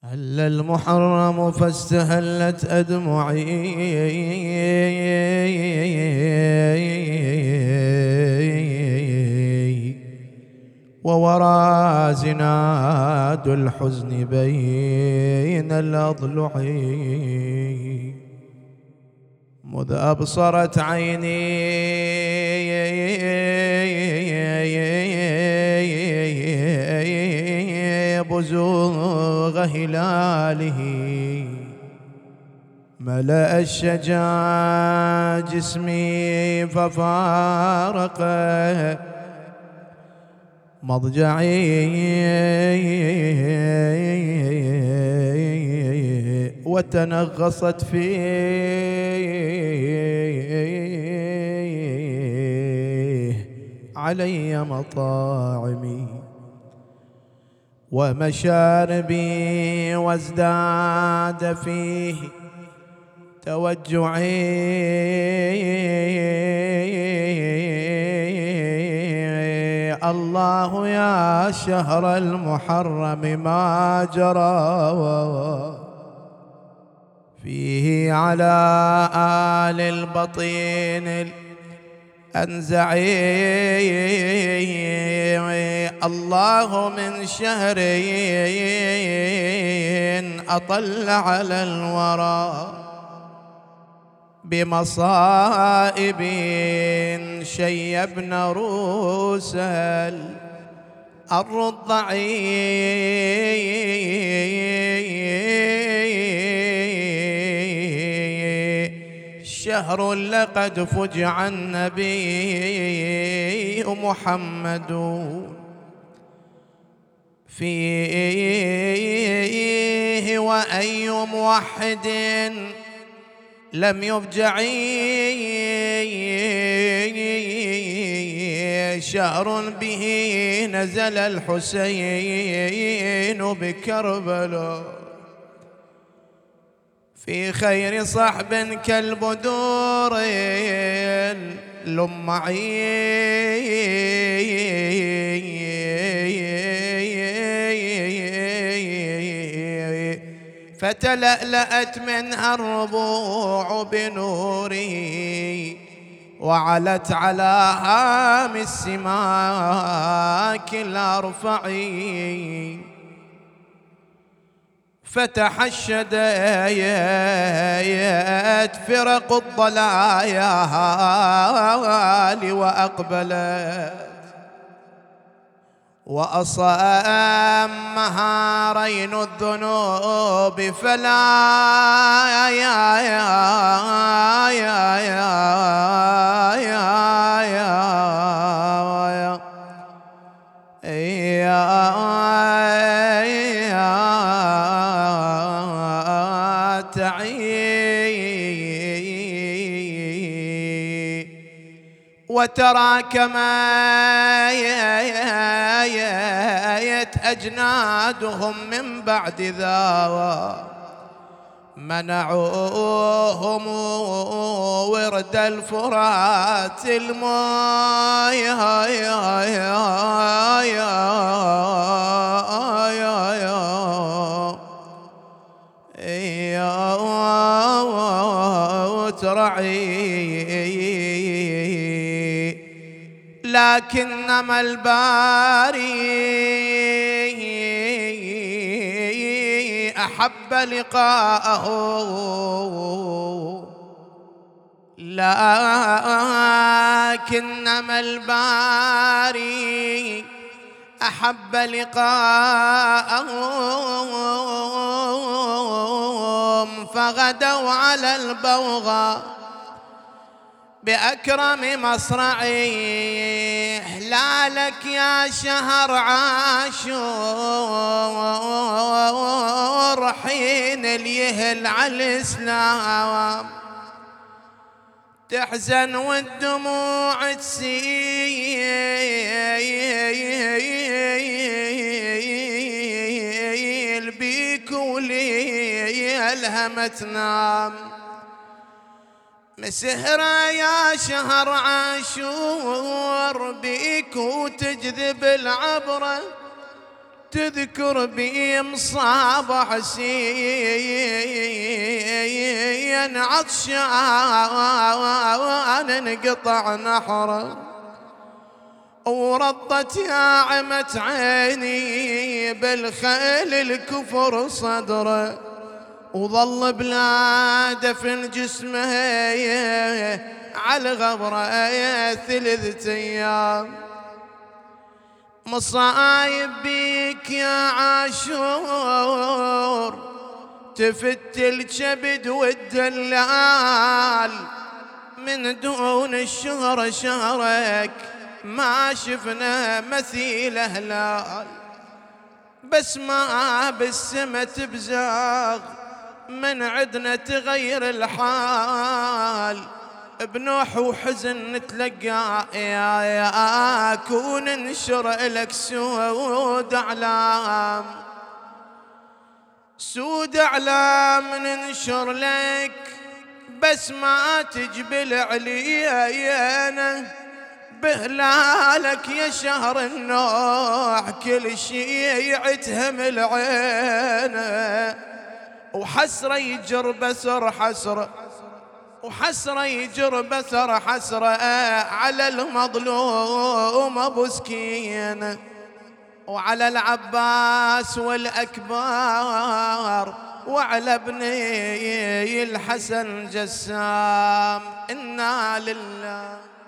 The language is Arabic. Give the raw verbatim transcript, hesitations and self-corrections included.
هل المحرم فاستهلت أدمعي وورى زناد الحزن بين الأضلع مذ أبصرت عيني بزوغ هلاله ملأ الشجا جسمي ففارق مضجعي وتنغصت فيه علي مطاعمي ومشاربي وازداد فيه توجعي الله يا شهر المحرم ما جرى فيه على آل البطين الأنزعي الله من شهر أطل على الورى بمصائب شيبن رؤوس الرضعي شهر لقد فجع النبي محمد فيه وأي موحد لم يفجع شهر به نزل الحسين بكربلاء في خير صحب كالبدور اللمعي فتلألأت منها الربوع بنوره وعلت على هام السماك الأرفعي فتحشدت فرق الضلايا وأقبلت وأصامها رين الذنوب فلا يا يا يا يا وترى كما أجنادهم من بعد ذا منعوهم ورد الفرات الماء لكنما الباري أحب لقاءه لكنما الباري أحب لقاءهم فغدوا على البوغى بأكرم مصرعي هلالك يا شهر عاشور حين اليهل على الإسلام تحزن والدموع تسيل بيك ولي ألهمة تنام مسهرة يا شهر عاشور بيك وتجذب العبرة تذكر بي مصاب حسين عطشان انقطع نحره، ورضت يا عمت عيني بالخيل الكفر صدره، وظل بلا دفن جسمه على الغبره ثلاثة ايام. مصايب بيك يا عاشور تفت الكبد والدلال، من دون الشهر شهرك ما شفنا مثيل هلال، بس ما بالسما تبزاغ من عدنا تغير الحال، بنوح وحزن نتلقى يا يا كون ننشر لك سود اعلام، سود اعلام ننشر لك بس ما تجبل علينا، بهلالك يا شهر النوح كل شي يعتهم العين، وحسرة يجر بسر حسرة، وحسرة يجر بسر حسرة على المظلوم ابو سكين، وعلى العباس والأكبار، وعلى ابني الحسن جسام. إنا لله